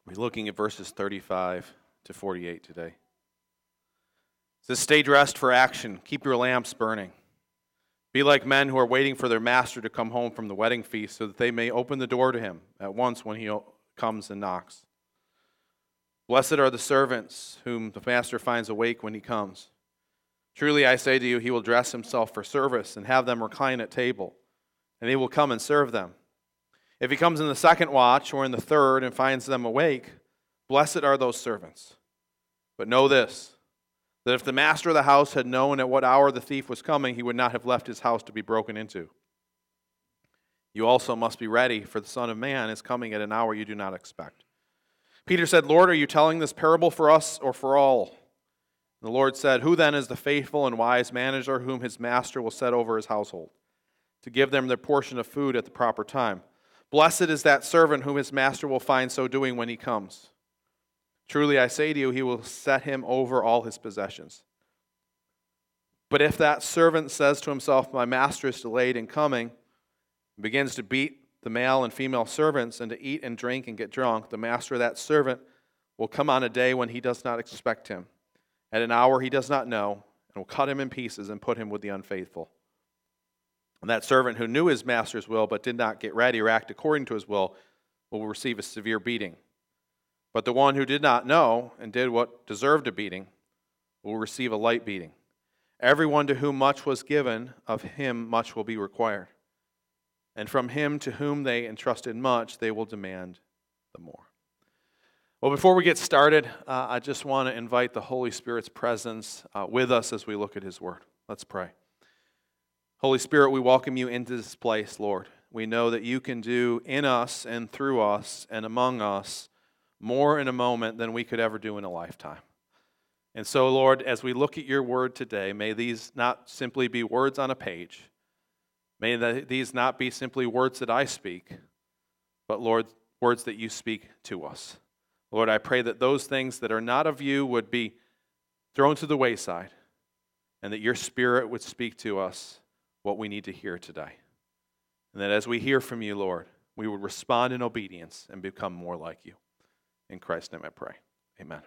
We're looking at verses 35 to 48 today. It says, stay dressed for action. Keep your lamps burning. Be like men who are waiting for their master to come home from the wedding feast so that they may open the door to him at once when he comes and knocks. Blessed are the servants whom the master finds awake when he comes. Truly I say to you, he will dress himself for service and have them recline at table, and he will come and serve them. If he comes in the second watch or in the third and finds them awake, blessed are those servants. But know this, that if the master of the house had known at what hour the thief was coming, he would not have left his house to be broken into. You also must be ready, for the Son of Man is coming at an hour you do not expect. Peter said, Lord, are you telling this parable for us or for all? The Lord said, who then is the faithful and wise manager whom his master will set over his household, to give them their portion of food at the proper time? Blessed is that servant whom his master will find so doing when he comes. Truly I say to you, he will set him over all his possessions. But if that servant says to himself, my master is delayed in coming, and begins to beat the male and female servants and to eat and drink and get drunk, the master of that servant will come on a day when he does not expect him, at an hour he does not know, and will cut him in pieces and put him with the unfaithful. And that servant who knew his master's will but did not get ready or act according to his will receive a severe beating. But the one who did not know and did what deserved a beating will receive a light beating. Everyone to whom much was given, of him much will be required. And from him to whom they entrusted much, they will demand the more. Well, before we get started, I just want to invite the Holy Spirit's presence with us as we look at his word. Let's pray. Holy Spirit, we welcome you into this place, Lord. We know that you can do in us and through us and among us more in a moment than we could ever do in a lifetime. And so, Lord, as we look at your word today, may these not simply be words on a page. May these not be simply words that I speak, but, Lord, words that you speak to us. Lord, I pray that those things that are not of you would be thrown to the wayside, and that your Spirit would speak to us what we need to hear today. And that as we hear from you, Lord, we would respond in obedience and become more like you. In Christ's name I pray. Amen.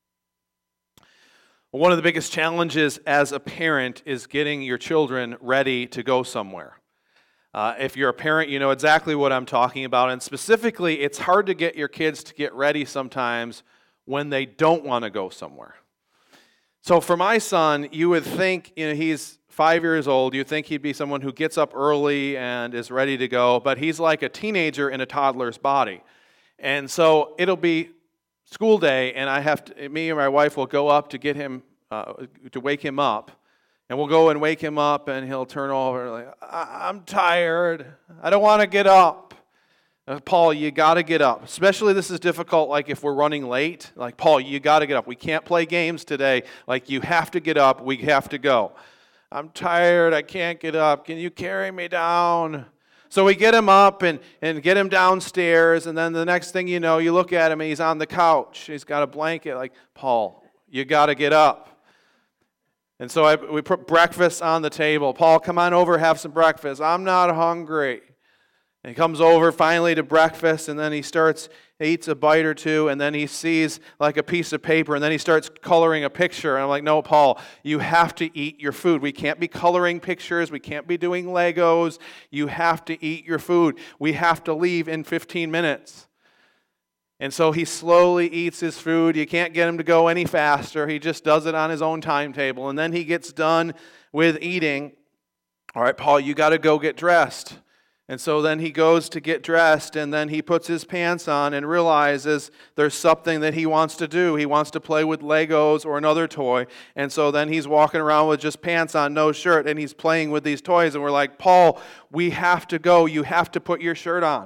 Well, one of the biggest challenges as a parent is getting your children ready to go somewhere. If you're a parent, you know exactly what I'm talking about. And specifically, it's hard to get your kids to get ready sometimes when they don't want to go somewhere. So for my son, you would think, he's 5 years old, you'd think he'd be someone who gets up early and is ready to go, but he's like a teenager in a toddler's body. And so it'll be school day, and me and my wife will go up to get him, to wake him up. And we'll go and wake him up, and he'll turn over like, I'm tired. I don't want to get up. Paul, you got to get up. Especially this is difficult, like if we're running late. Like, Paul, you got to get up. We can't play games today. Like, you have to get up. We have to go. I'm tired. I can't get up. Can you carry me down? So we get him up and get him downstairs, and then the next thing you know, you look at him, and he's on the couch. He's got a blanket. Like, Paul, you got to get up. And so we put breakfast on the table. Paul, come on over, have some breakfast. I'm not hungry. And he comes over finally to breakfast, and then he eats a bite or two, and then he sees like a piece of paper, and then he starts coloring a picture. And I'm like, no, Paul, you have to eat your food. We can't be coloring pictures. We can't be doing Legos. You have to eat your food. We have to leave in 15 minutes. And so he slowly eats his food. You can't get him to go any faster. He just does it on his own timetable. And then he gets done with eating. All right, Paul, you got to go get dressed. And so then he goes to get dressed, and then he puts his pants on and realizes there's something that he wants to do. He wants to play with Legos or another toy. And so then he's walking around with just pants on, no shirt, and he's playing with these toys. And we're like, Paul, we have to go. You have to put your shirt on.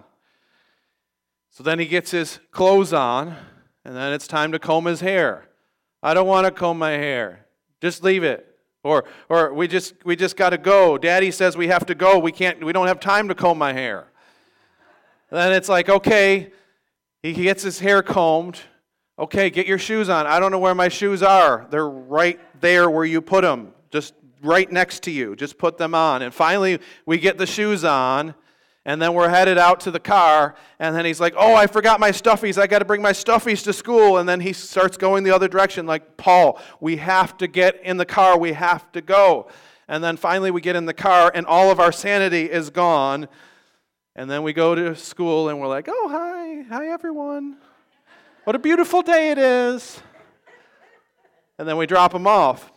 So then he gets his clothes on, and then it's time to comb his hair. I don't want to comb my hair. Just leave it. Or we just got to go. Daddy says we have to go. We don't have time to comb my hair. And then it's like, okay, he gets his hair combed. Okay, get your shoes on. I don't know where my shoes are. They're right there where you put them. Just right next to you. Just put them on. And finally, we get the shoes on. And then we're headed out to the car, and then he's like, oh, I forgot my stuffies. I got to bring my stuffies to school. And then he starts going the other direction, like, Paul, we have to get in the car. We have to go. And then finally we get in the car, and all of our sanity is gone. And then we go to school, and we're like, oh, hi everyone. What a beautiful day it is. And then we drop them off.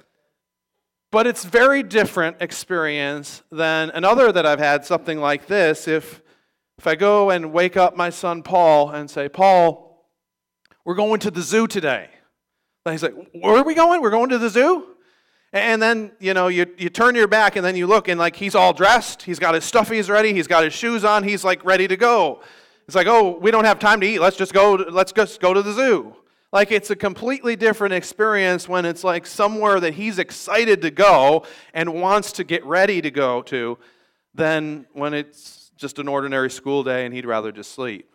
But it's very different experience than another that I've had, something like this. If I go and wake up my son Paul and say, Paul, we're going to the zoo today. And he's like, where are we going? We're going to the zoo? And then, you turn your back and then you look and like he's all dressed. He's got his stuffies ready. He's got his shoes on. He's like ready to go. It's like, oh, we don't have time to eat. Let's just go to the zoo. Like it's a completely different experience when it's like somewhere that he's excited to go and wants to get ready to go to than when it's just an ordinary school day and he'd rather just sleep.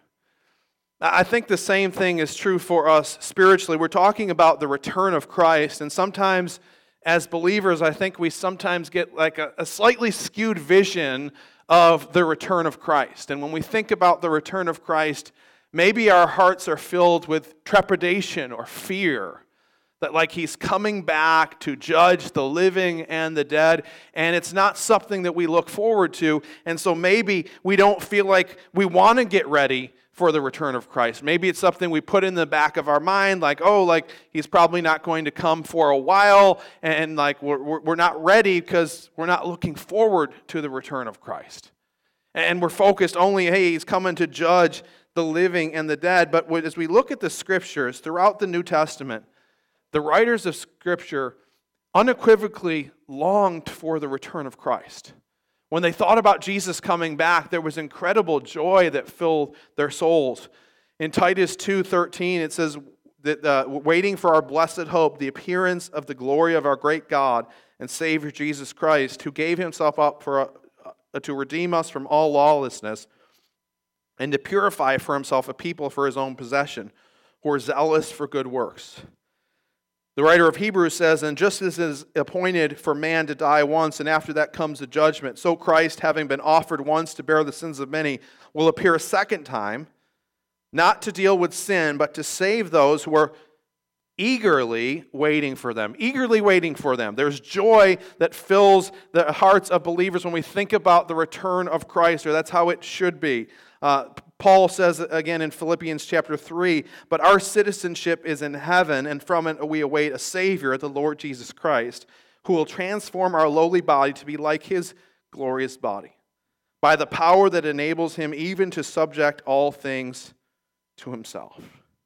I think the same thing is true for us spiritually. We're talking about the return of Christ, and sometimes as believers, I think we sometimes get like a slightly skewed vision of the return of Christ. And when we think about the return of Christ, maybe our hearts are filled with trepidation or fear that like he's coming back to judge the living and the dead, and it's not something that we look forward to, and so maybe we don't feel like we want to get ready for the return of Christ. Maybe it's something we put in the back of our mind, like, oh, like he's probably not going to come for a while, and like we're not ready because we're not looking forward to the return of Christ. And we're focused only, hey, he's coming to judge the living and the dead. But as we look at the scriptures throughout the New Testament, the writers of scripture unequivocally longed for the return of Christ. When they thought about Jesus coming back, there was incredible joy that filled their souls. In Titus 2:13, it says that waiting for our blessed hope, the appearance of the glory of our great God and Savior Jesus Christ, who gave himself up to redeem us from all lawlessness and to purify for himself a people for his own possession, who are zealous for good works. The writer of Hebrews says, and just as it is appointed for man to die once, and after that comes the judgment, so Christ, having been offered once to bear the sins of many, will appear a second time, not to deal with sin, but to save those who are eagerly waiting for them. Eagerly waiting for them. There's joy that fills the hearts of believers when we think about the return of Christ, or that's how it should be. Paul says again in Philippians chapter 3, but our citizenship is in heaven, and from it we await a Savior, the Lord Jesus Christ, who will transform our lowly body to be like his glorious body, by the power that enables him even to subject all things to himself.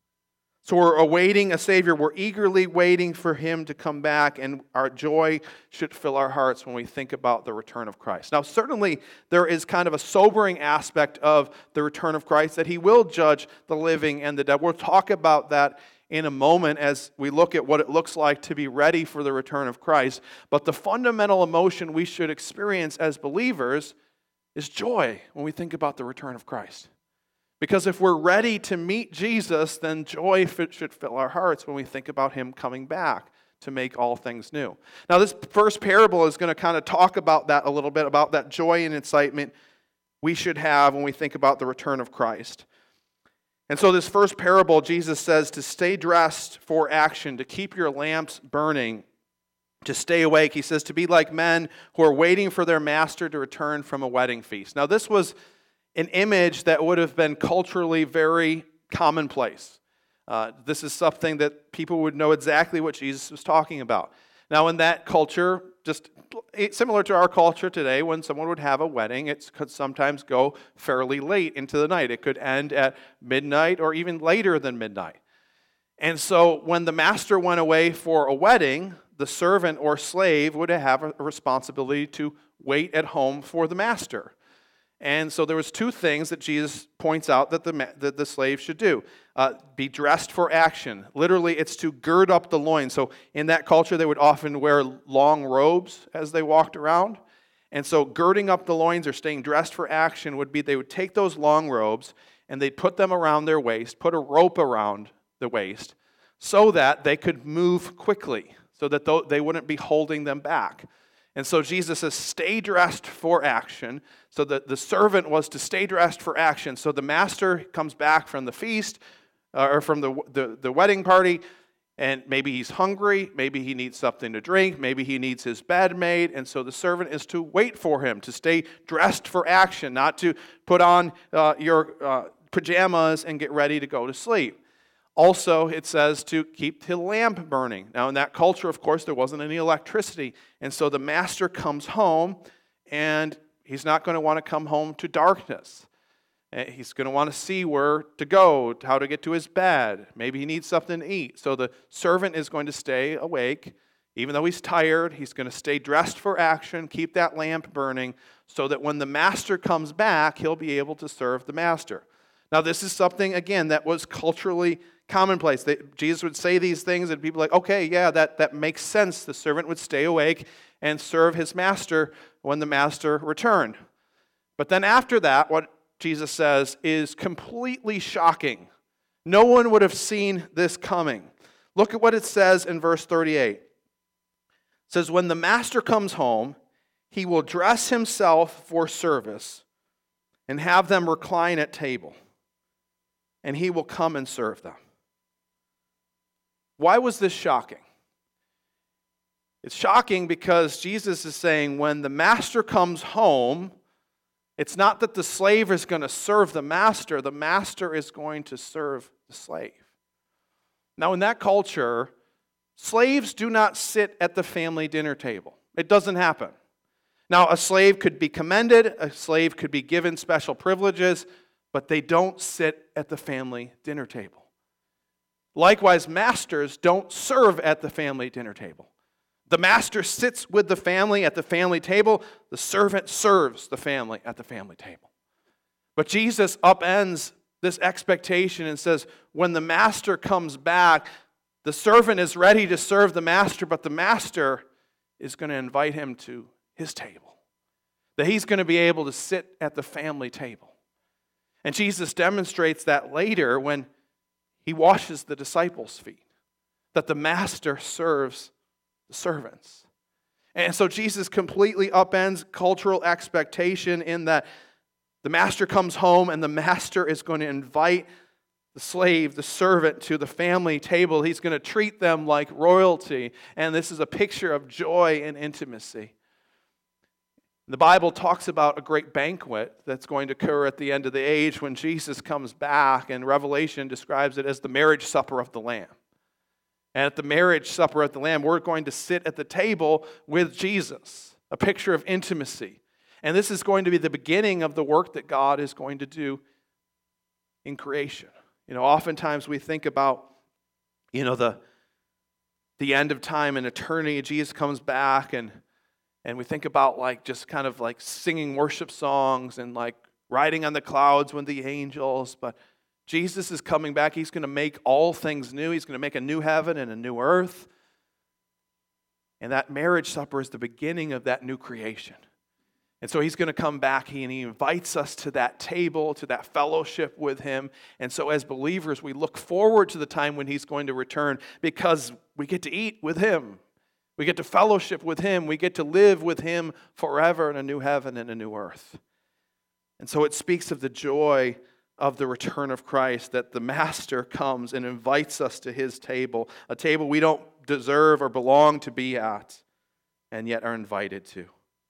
So we're awaiting a Savior. We're eagerly waiting for him to come back, and our joy should fill our hearts when we think about the return of Christ. Now, certainly there is kind of a sobering aspect of the return of Christ, that he will judge the living and the dead. We'll talk about that in a moment as we look at what it looks like to be ready for the return of Christ. But the fundamental emotion we should experience as believers is joy when we think about the return of Christ. Because if we're ready to meet Jesus, then joy should fill our hearts when we think about him coming back to make all things new. Now, this first parable is going to kind of talk about that a little bit, about that joy and excitement we should have when we think about the return of Christ. And so this first parable, Jesus says to stay dressed for action, to keep your lamps burning, to stay awake. He says to be like men who are waiting for their master to return from a wedding feast. Now, this was an image that would have been culturally very commonplace. This is something that people would know exactly what Jesus was talking about. Now, in that culture, just similar to our culture today, when someone would have a wedding, it could sometimes go fairly late into the night. It could end at midnight or even later than midnight. And so when the master went away for a wedding, the servant or slave would have a responsibility to wait at home for the master. And so there was two things that Jesus points out that the slave should do. Be dressed for action. Literally, it's to gird up the loins. So in that culture, they would often wear long robes as they walked around. And so girding up the loins or staying dressed for action would be they would take those long robes and they'd put them around their waist, put a rope around the waist so that they could move quickly, so that they wouldn't be holding them back. And so Jesus says, stay dressed for action. So the servant was to stay dressed for action. So the master comes back from the feast or from the wedding party, and maybe he's hungry, maybe he needs something to drink, maybe he needs his bed made, and so the servant is to wait for him, to stay dressed for action, not to put on your pajamas and get ready to go to sleep. Also, it says to keep the lamp burning. Now, in that culture, of course, there wasn't any electricity, and so the master comes home, and he's not going to want to come home to darkness. He's going to want to see where to go, how to get to his bed. Maybe he needs something to eat. So the servant is going to stay awake. Even though he's tired, he's going to stay dressed for action, keep that lamp burning, so that when the master comes back, he'll be able to serve the master. Now, this is something, again, that was culturally commonplace. Jesus would say these things, and people are like, okay, yeah, that makes sense. The servant would stay awake and serve his master when the master returned. But then after that, what Jesus says is completely shocking. No one would have seen this coming. Look at what it says in verse 38. It says, when the master comes home, he will dress himself for service and have them recline at table, and he will come and serve them. Why was this shocking? It's shocking because Jesus is saying when the master comes home, it's not that the slave is going to serve the master is going to serve the slave. Now, in that culture, slaves do not sit at the family dinner table. It doesn't happen. Now, a slave could be commended, a slave could be given special privileges, but they don't sit at the family dinner table. Likewise, masters don't serve at the family dinner table. The master sits with the family at the family table. The servant serves the family at the family table. But Jesus upends this expectation and says, when the master comes back, the servant is ready to serve the master, but the master is going to invite him to his table. That he's going to be able to sit at the family table. And Jesus demonstrates that later when he washes the disciples' feet. That the master serves the servants. And so Jesus completely upends cultural expectation in that the master comes home and the master is going to invite the slave, the servant, to the family table. He's going to treat them like royalty. And this is a picture of joy and intimacy. The Bible talks about a great banquet that's going to occur at the end of the age when Jesus comes back, and Revelation describes it as the marriage supper of the Lamb. And at the marriage supper of the Lamb, we're going to sit at the table with Jesus, a picture of intimacy. And this is going to be the beginning of the work that God is going to do in creation. Oftentimes we think about, the end of time and eternity. Jesus comes back, and we think about just kind of singing worship songs and riding on the clouds with the angels. But Jesus is coming back. He's going to make all things new. He's going to make a new heaven and a new earth. And that marriage supper is the beginning of that new creation. And so he's going to come back and he invites us to that table, to that fellowship with him. And so as believers, we look forward to the time when he's going to return because we get to eat with him. We get to fellowship with him. We get to live with him forever in a new heaven and a new earth. And so it speaks of the joy of the return of Christ, that the master comes and invites us to his table, a table we don't deserve or belong to be at, and yet are invited to.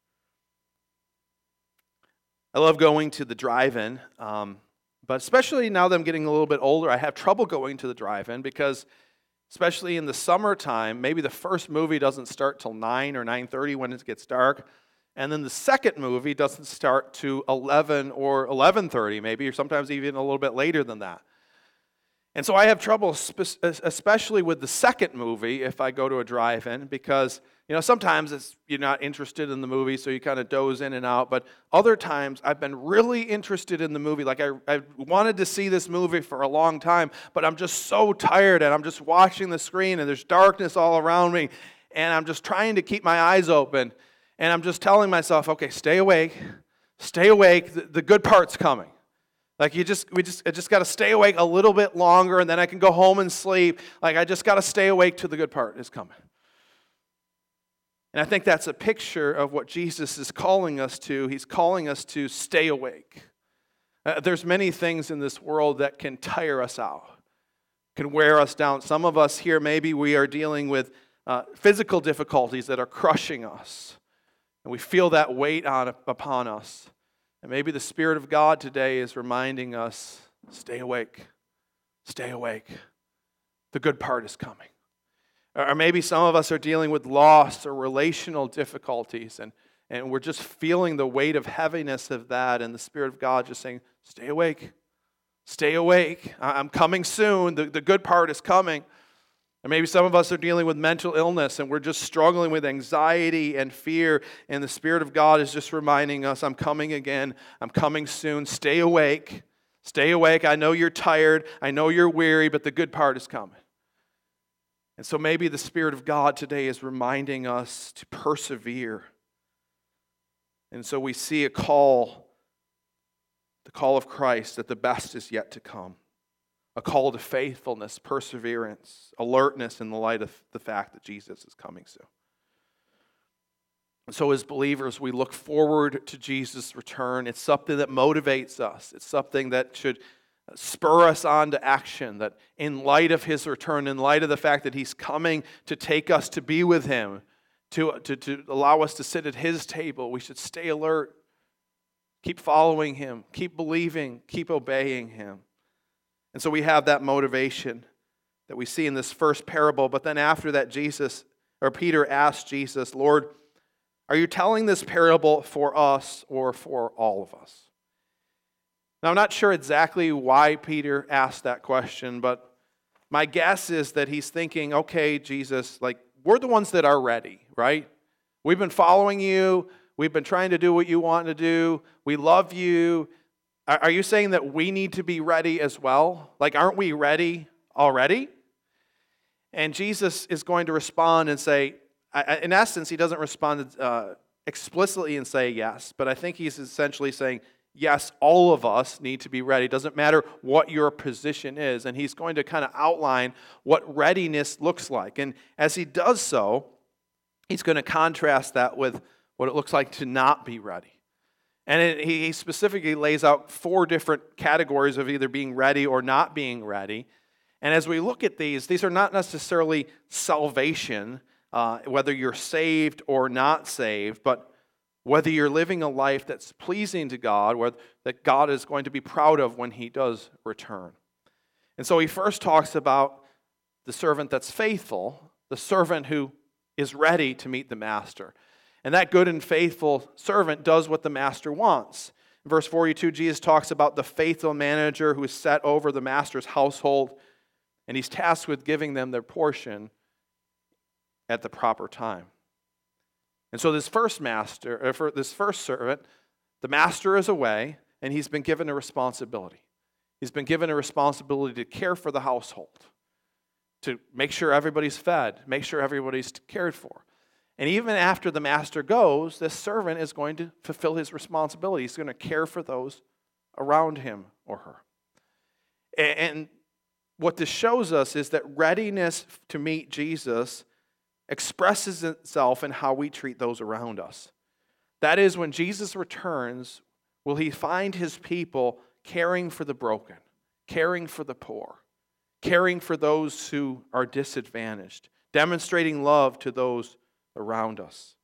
I love going to the drive-in, but especially now that I'm getting a little bit older, I have trouble going to the drive-in because especially in the summertime, maybe the first movie doesn't start till 9 or 9:30 when it gets dark. And then the second movie doesn't start to 11 or 11:30 maybe, or sometimes even a little bit later than that. And so I have trouble, especially with the second movie, if I go to a drive-in, because sometimes you're not interested in the movie, so you kind of doze in and out. But other times, I've been really interested in the movie. I wanted to see this movie for a long time, but I'm just so tired, and I'm just watching the screen, and there's darkness all around me, and I'm just trying to keep my eyes open. And I'm just telling myself, okay, stay awake, the good part's coming. I just got to stay awake a little bit longer, and then I can go home and sleep. I just got to stay awake till the good part is coming. And I think that's a picture of what Jesus is calling us to. He's calling us to stay awake. There's many things in this world that can tire us out, can wear us down. Some of us here, maybe we are dealing with physical difficulties that are crushing us. And we feel that weight upon us. And maybe the Spirit of God today is reminding us, stay awake. Stay awake. The good part is coming. Or maybe some of us are dealing with loss or relational difficulties, and we're just feeling the weight of heaviness of that, and the Spirit of God just saying, stay awake. Stay awake. I'm coming soon. The good part is coming. And maybe some of us are dealing with mental illness, and we're just struggling with anxiety and fear, and the Spirit of God is just reminding us, I'm coming again. I'm coming soon. Stay awake. Stay awake. I know you're tired. I know you're weary, but the good part is coming. And so maybe the Spirit of God today is reminding us to persevere. And so we see a call, the call of Christ, that the best is yet to come. A call to faithfulness, perseverance, alertness in the light of the fact that Jesus is coming soon. And so as believers, we look forward to Jesus' return. It's something that motivates us. It's something that should spur us on to action, that in light of his return, in light of the fact that he's coming to take us to be with him, to allow us to sit at his table, we should stay alert, keep following him, keep believing, keep obeying him. And so we have that motivation that we see in this first parable, but then after that Peter asked Jesus, Lord, are you telling this parable for us or for all of us? Now, I'm not sure exactly why Peter asked that question, but my guess is that he's thinking, okay, Jesus, we're the ones that are ready, right? We've been following you. We've been trying to do what you want to do. We love you. Are you saying that we need to be ready as well? Aren't we ready already? And Jesus is going to respond and say, in essence, he doesn't respond explicitly and say yes, but I think he's essentially saying, yes, all of us need to be ready. It doesn't matter what your position is. And he's going to kind of outline what readiness looks like. And as he does so, he's going to contrast that with what it looks like to not be ready. And he specifically lays out 4 different categories of either being ready or not being ready. And as we look at these are not necessarily salvation, whether you're saved or not saved, but whether you're living a life that's pleasing to God, that God is going to be proud of when he does return. And so he first talks about the servant that's faithful, the servant who is ready to meet the master. And that good and faithful servant does what the master wants. In verse 42, Jesus talks about the faithful manager who is set over the master's household, and he's tasked with giving them their portion at the proper time. And so this first servant, the master is away, and he's been given a responsibility. He's been given a responsibility to care for the household, to make sure everybody's fed, make sure everybody's cared for. And even after the master goes, this servant is going to fulfill his responsibility. He's going to care for those around him or her. And what this shows us is that readiness to meet Jesus expresses itself in how we treat those around us. That is, when Jesus returns, will he find his people caring for the broken, caring for the poor, caring for those who are disadvantaged, demonstrating love to those around us.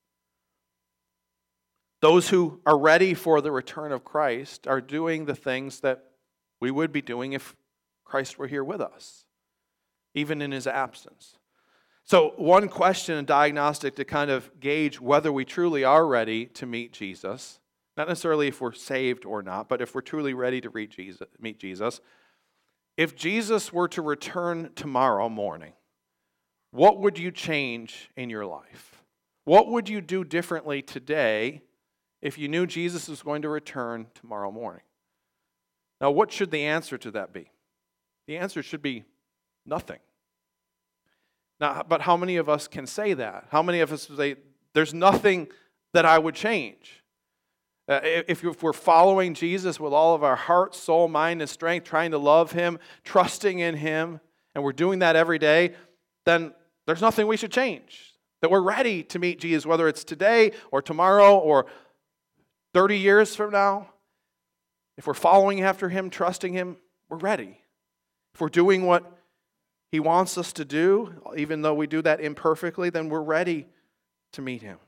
Those who are ready for the return of Christ are doing the things that we would be doing if Christ were here with us, even in his absence. So one question, a diagnostic to kind of gauge whether we truly are ready to meet Jesus, not necessarily if we're saved or not, but if we're truly ready to meet Jesus. If Jesus were to return tomorrow morning, what would you change in your life? What would you do differently today if you knew Jesus was going to return tomorrow morning? Now, what should the answer to that be? The answer should be nothing. Now, but how many of us can say that? How many of us say, there's nothing that I would change? If we're following Jesus with all of our heart, soul, mind, and strength, trying to love him, trusting in him, and we're doing that every day, then there's nothing we should change. That we're ready to meet Jesus, whether it's today or tomorrow or 30 years from now. If we're following after him, trusting him, we're ready. If we're doing what he wants us to do, even though we do that imperfectly, then we're ready to meet him.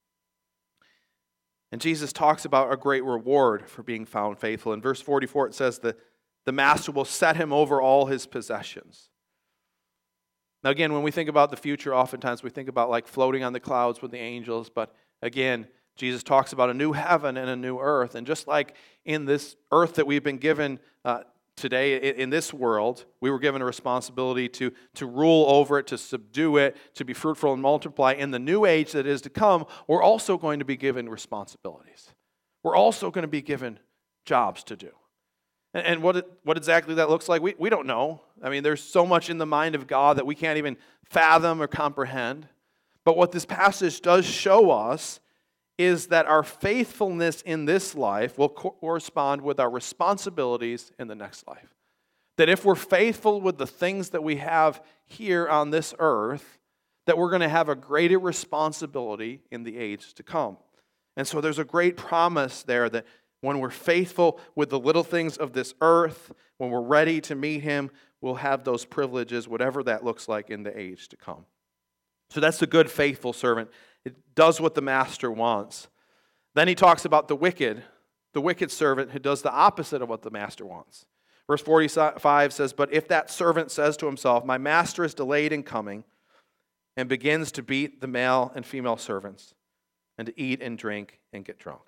And Jesus talks about a great reward for being found faithful. In verse 44, it says that the master will set him over all his possessions. Now again, when we think about the future, oftentimes we think about like floating on the clouds with the angels. But again, Jesus talks about a new heaven and a new earth. And just like in this earth that we've been given today, in this world, we were given a responsibility to rule over it, to subdue it, to be fruitful and multiply. In the new age that is to come, we're also going to be given responsibilities. We're also going to be given jobs to do. And what exactly that looks like, we don't know. I mean, there's so much in the mind of God that we can't even fathom or comprehend. But what this passage does show us is that our faithfulness in this life will correspond with our responsibilities in the next life. That if we're faithful with the things that we have here on this earth, that we're going to have a greater responsibility in the age to come. And so there's a great promise there that when we're faithful with the little things of this earth, when we're ready to meet him, we'll have those privileges, whatever that looks like in the age to come. So that's the good, faithful servant. It does what the master wants. Then he talks about the wicked servant who does the opposite of what the master wants. Verse 45 says, "But if that servant says to himself, 'My master is delayed in coming,' and begins to beat the male and female servants, and to eat and drink and get drunk."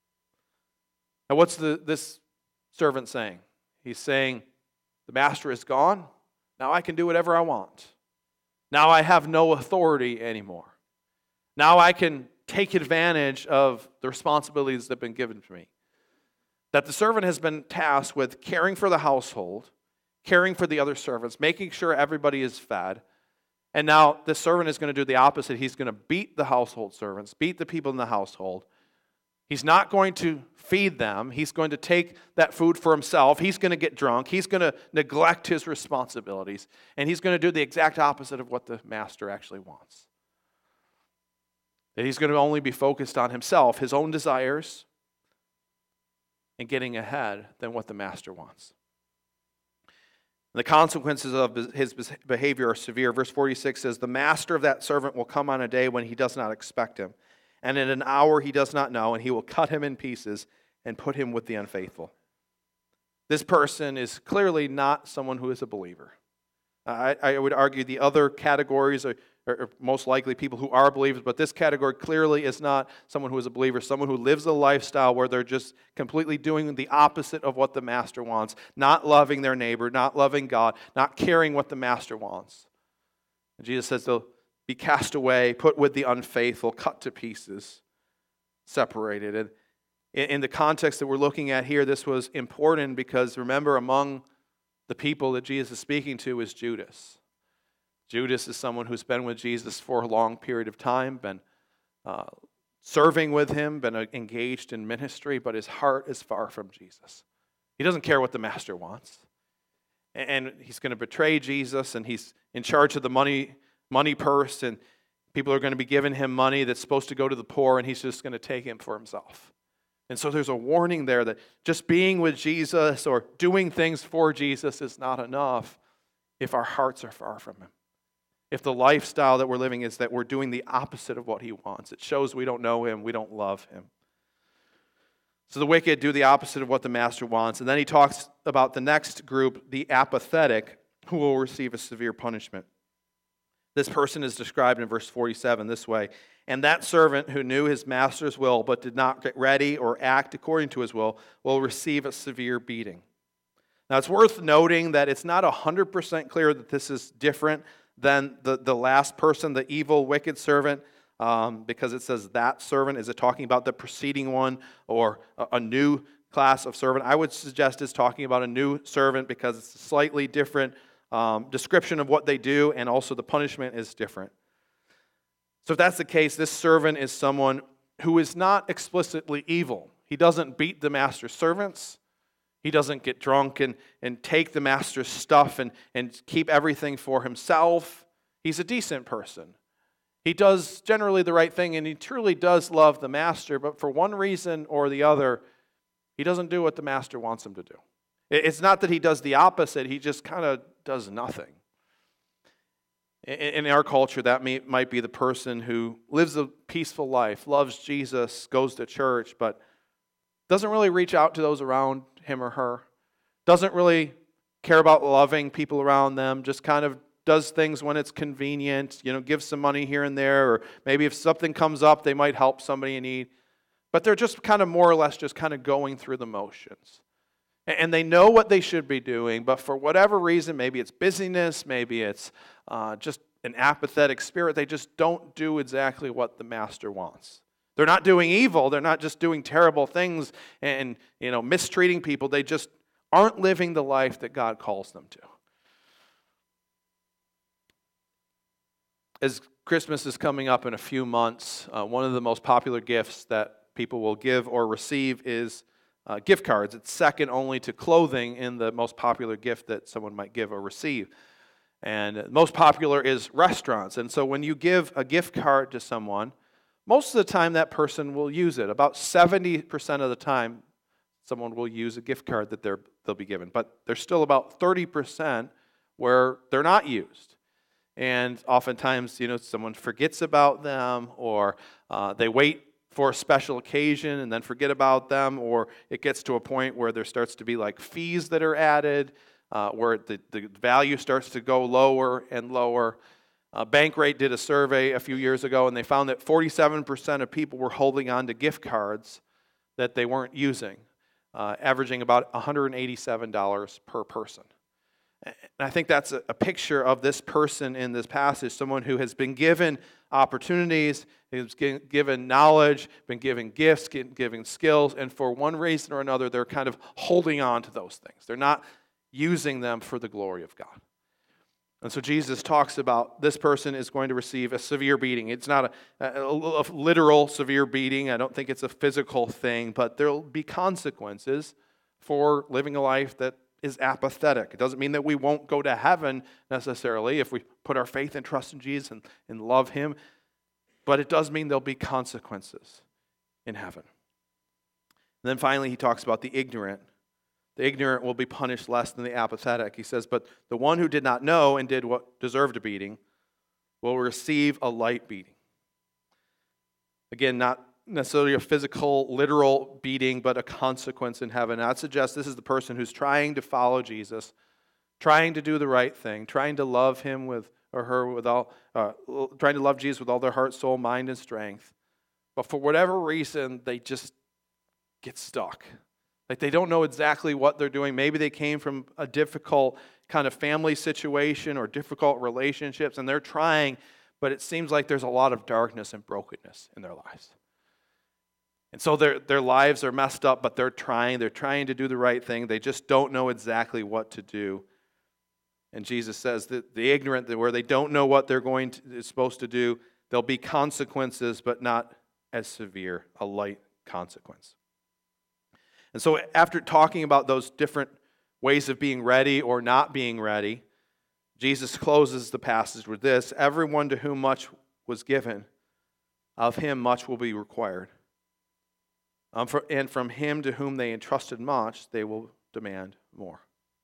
Now what's this servant saying? He's saying, the master is gone. Now I can do whatever I want. Now I have no authority anymore. Now I can take advantage of the responsibilities that have been given to me. That the servant has been tasked with caring for the household, caring for the other servants, making sure everybody is fed. And now the servant is going to do the opposite. He's going to beat the household servants, beat the people in the household. He's not going to feed them. He's going to take that food for himself. He's going to get drunk. He's going to neglect his responsibilities. And he's going to do the exact opposite of what the master actually wants. That he's going to only be focused on himself, his own desires, and getting ahead than what the master wants. And the consequences of his behavior are severe. Verse 46 says, "The master of that servant will come on a day when he does not expect him, and in an hour he does not know, and he will cut him in pieces and put him with the unfaithful." This person is clearly not someone who is a believer. I would argue the other categories are most likely people who are believers, but this category clearly is not someone who is a believer, someone who lives a lifestyle where they're just completely doing the opposite of what the master wants, not loving their neighbor, not loving God, not caring what the master wants. And Jesus says they'll be cast away, put with the unfaithful, cut to pieces, separated. And in the context that we're looking at here, this was important because remember, among the people that Jesus is speaking to is Judas. Judas is someone who's been with Jesus for a long period of time, been serving with him, been engaged in ministry, but his heart is far from Jesus. He doesn't care what the master wants. And he's going to betray Jesus, and he's in charge of the money purse, and people are going to be giving him money that's supposed to go to the poor, and he's just going to take him for himself. And so there's a warning there that just being with Jesus or doing things for Jesus is not enough if our hearts are far from him. If the lifestyle that we're living is that we're doing the opposite of what he wants. It shows we don't know him, we don't love him. So the wicked do the opposite of what the master wants. And then he talks about the next group, the apathetic, who will receive a severe punishment. This person is described in verse 47 this way: "And that servant who knew his master's will but did not get ready or act according to his will receive a severe beating." Now it's worth noting that it's not 100% clear that this is different than the last person, the evil, wicked servant, because it says that servant. Is it talking about the preceding one or a new class of servant? I would suggest it's talking about a new servant because it's a slightly different description of what they do, and also the punishment is different. So if that's the case, this servant is someone who is not explicitly evil. He doesn't beat the master's servants. He doesn't get drunk and take the master's stuff and keep everything for himself. He's a decent person. He does generally the right thing, and he truly does love the master, but for one reason or the other, he doesn't do what the master wants him to do. It's not that he does the opposite, he just kind of does nothing. In our culture, that might be the person who lives a peaceful life, loves Jesus, goes to church, but doesn't really reach out to those around him or her, doesn't really care about loving people around them, just kind of does things when it's convenient, gives some money here and there, or maybe if something comes up, they might help somebody in need. But they're just kind of more or less just kind of going through the motions. And they know what they should be doing, but for whatever reason, maybe it's busyness, maybe it's just an apathetic spirit, they just don't do exactly what the master wants. They're not doing evil, they're not just doing terrible things and mistreating people, they just aren't living the life that God calls them to. As Christmas is coming up in a few months, one of the most popular gifts that people will give or receive is gift cards. It's second only to clothing in the most popular gift that someone might give or receive. And most popular is restaurants. And so when you give a gift card to someone, most of the time that person will use it. About 70% of the time, someone will use a gift card that they'll be given. But there's still about 30% where they're not used. And oftentimes, someone forgets about them, or they wait for a special occasion and then forget about them, or it gets to a point where there starts to be like fees that are added, where the value starts to go lower and lower. Bankrate did a survey a few years ago, and they found that 47% of people were holding on to gift cards that they weren't using, averaging about $187 per person. And I think that's a picture of this person in this passage, someone who has been given opportunities, has been given knowledge, been given gifts, given skills, and for one reason or another, they're kind of holding on to those things. They're not using them for the glory of God. And so Jesus talks about this person is going to receive a severe beating. It's not a literal severe beating. I don't think it's a physical thing, but there will be consequences for living a life that is apathetic. It doesn't mean that we won't go to heaven necessarily if we put our faith and trust in Jesus and love Him, but it does mean there'll be consequences in heaven. And then finally, he talks about the ignorant. The ignorant will be punished less than the apathetic. He says, but the one who did not know and did what deserved a beating will receive a light beating. Again, not necessarily a physical, literal beating, but a consequence in heaven. I'd suggest this is the person who's trying to follow Jesus, trying to do the right thing, trying to love him with or her with all, trying to love Jesus with all their heart, soul, mind, and strength. But for whatever reason, they just get stuck. Like they don't know exactly what they're doing. Maybe they came from a difficult kind of family situation or difficult relationships, and they're trying, but it seems like there's a lot of darkness and brokenness in their lives. And so their lives are messed up, but they're trying to do the right thing. They just don't know exactly what to do. And Jesus says that the ignorant, where they don't know what they're supposed to do, there'll be consequences, but not as severe, a light consequence. And so after talking about those different ways of being ready or not being ready, Jesus closes the passage with this: everyone to whom much was given, of him much will be required. And from him to whom they entrusted much, they will demand more.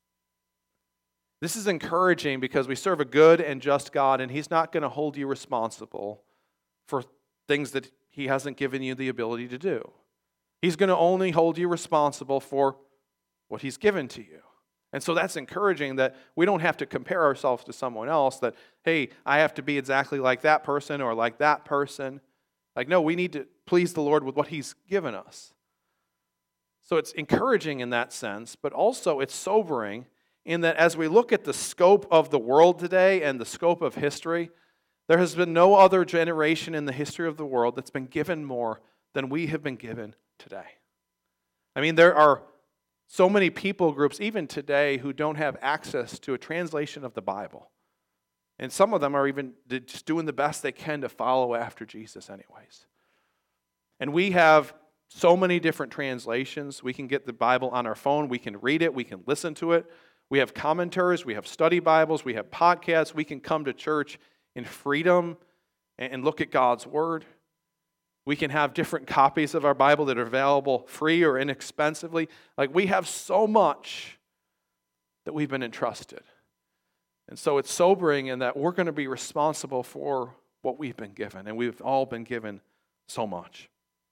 This is encouraging because we serve a good and just God, and He's not going to hold you responsible for things that He hasn't given you the ability to do. He's going to only hold you responsible for what He's given to you. And so that's encouraging that we don't have to compare ourselves to someone else, that, hey, I have to be exactly like that person or like that person. Like, no, we need to please the Lord with what He's given us. So it's encouraging in that sense, but also it's sobering in that as we look at the scope of the world today and the scope of history, there has been no other generation in the history of the world that's been given more than we have been given today. I mean, there are so many people groups, even today, who don't have access to a translation of the Bible. And some of them are even just doing the best they can to follow after Jesus anyways. And we have so many different translations. We can get the Bible on our phone. We can read it. We can listen to it. We have commentaries. We have study Bibles. We have podcasts. We can come to church in freedom and look at God's Word. We can have different copies of our Bible that are available free or inexpensively. Like, we have so much that we've been entrusted. And so it's sobering in that we're going to be responsible for what we've been given, and we've all been given so much.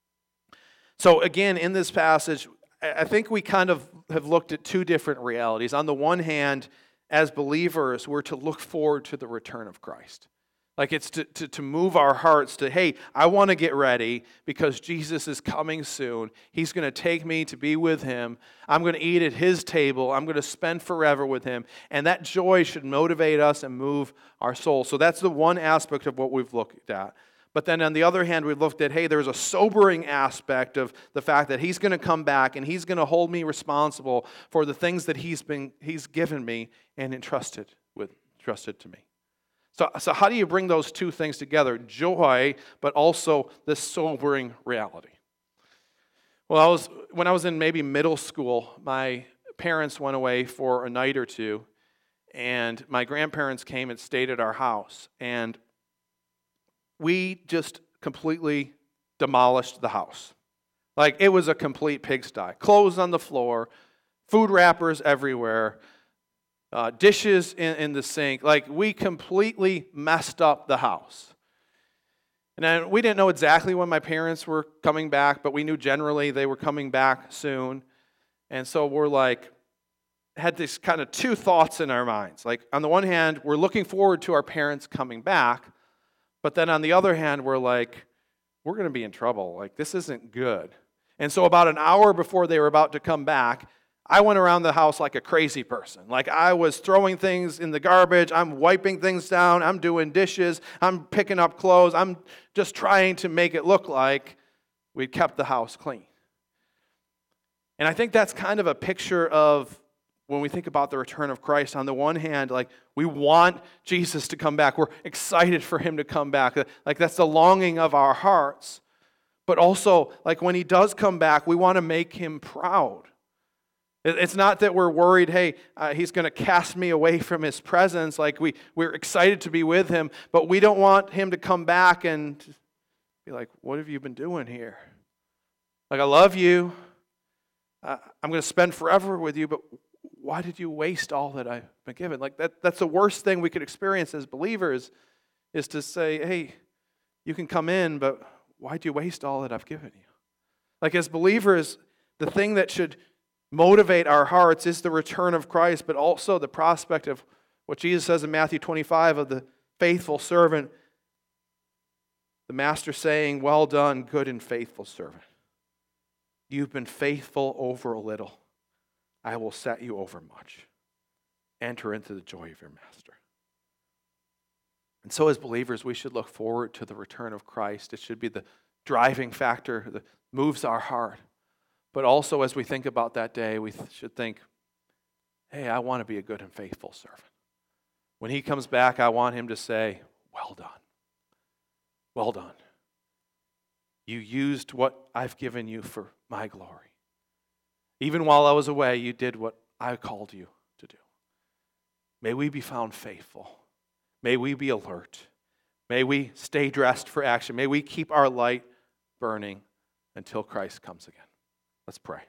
So again, in this passage, I think we kind of have looked at two different realities. On the one hand, as believers, we're to look forward to the return of Christ. Like, it's to move our hearts to, hey, I want to get ready because Jesus is coming soon. He's going to take me to be with Him. I'm going to eat at His table. I'm going to spend forever with Him. And that joy should motivate us and move our soul. So that's the one aspect of what we've looked at. But then on the other hand, we've looked at, hey, there's a sobering aspect of the fact that He's going to come back and He's going to hold me responsible for the things that He's given me and entrusted to me. So how do you bring those two things together? Joy, but also this sobering reality. Well, when I was in maybe middle school, my parents went away for a night or two, and my grandparents came and stayed at our house. And we just completely demolished the house. Like, it was a complete pigsty. Clothes on the floor, food wrappers everywhere, dishes in the sink. Like, we completely messed up the house. And then we didn't know exactly when my parents were coming back, but we knew generally they were coming back soon. And so we're like, had this kind of two thoughts in our minds. Like, on the one hand, we're looking forward to our parents coming back, but then on the other hand, we're like, we're going to be in trouble. Like, this isn't good. And so about an hour before they were about to come back, I went around the house like a crazy person. Like, I was throwing things in the garbage. I'm wiping things down. I'm doing dishes. I'm picking up clothes. I'm just trying to make it look like we'd kept the house clean. And I think that's kind of a picture of when we think about the return of Christ. On the one hand, like, we want Jesus to come back. We're excited for Him to come back. Like, that's the longing of our hearts. But also, like, when He does come back, we want to make Him proud. It's not that we're worried, hey, He's going to cast me away from His presence. Like, we're excited to be with Him, but we don't want Him to come back and be like, what have you been doing here? Like, I love you. I'm going to spend forever with you, but why did you waste all that I've been given? Like, that's the worst thing we could experience as believers, is to say, hey, you can come in, but why'd you waste all that I've given you? Like, as believers, the thing that should motivate our hearts is the return of Christ, but also the prospect of what Jesus says in Matthew 25 of the faithful servant, the master saying, well done, good and faithful servant. You've been faithful over a little. I will set you over much. Enter into the joy of your master. And so as believers, we should look forward to the return of Christ. It should be the driving factor that moves our heart. But also, as we think about that day, we should think, hey, I want to be a good and faithful servant. When He comes back, I want Him to say, well done. Well done. You used what I've given you for my glory. Even while I was away, you did what I called you to do. May we be found faithful. May we be alert. May we stay dressed for action. May we keep our light burning until Christ comes again. Let's pray.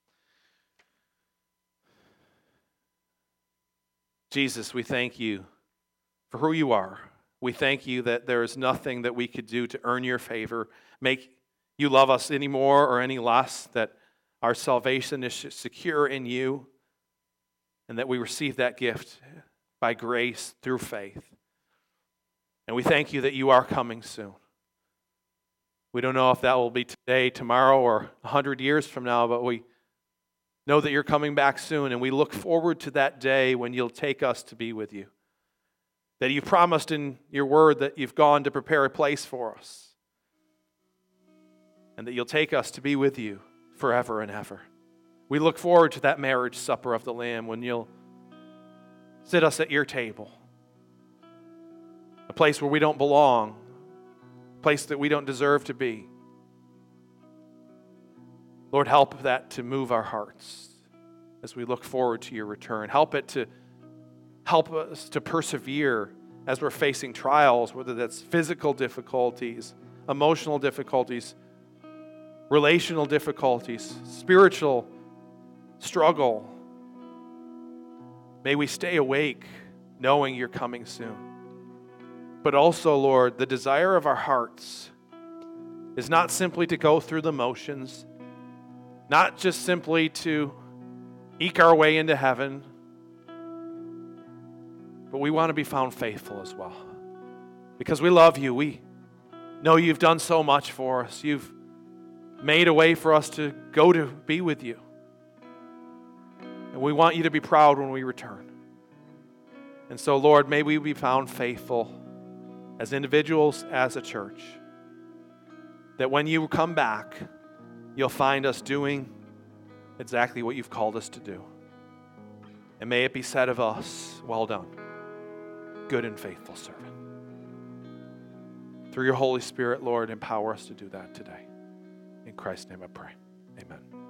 Jesus, we thank you for who you are. We thank you that there is nothing that we could do to earn your favor, make you love us any more or any less, that our salvation is secure in you, and that we receive that gift by grace through faith. And we thank you that you are coming soon. We don't know if that will be today, tomorrow, or 100 years from now, but we know that you're coming back soon, and we look forward to that day when you'll take us to be with you. That you've promised in your word that you've gone to prepare a place for us, and that you'll take us to be with you forever and ever. We look forward to that marriage supper of the Lamb when you'll sit us at your table, a place where we don't belong, place that we don't deserve to be. Lord, help that to move our hearts as we look forward to your return. Help us to persevere as we're facing trials, whether that's physical difficulties, emotional difficulties, relational difficulties, spiritual struggle. May we stay awake knowing you're coming soon. But also, Lord, the desire of our hearts is not simply to go through the motions, not just simply to eke our way into heaven, but we want to be found faithful as well. Because we love you. We know you've done so much for us. You've made a way for us to go to be with you. And we want you to be proud when we return. And so, Lord, may we be found faithful as individuals, as a church, that when you come back, you'll find us doing exactly what you've called us to do. And may it be said of us, well done, good and faithful servant. Through your Holy Spirit, Lord, empower us to do that today. In Christ's name I pray. Amen.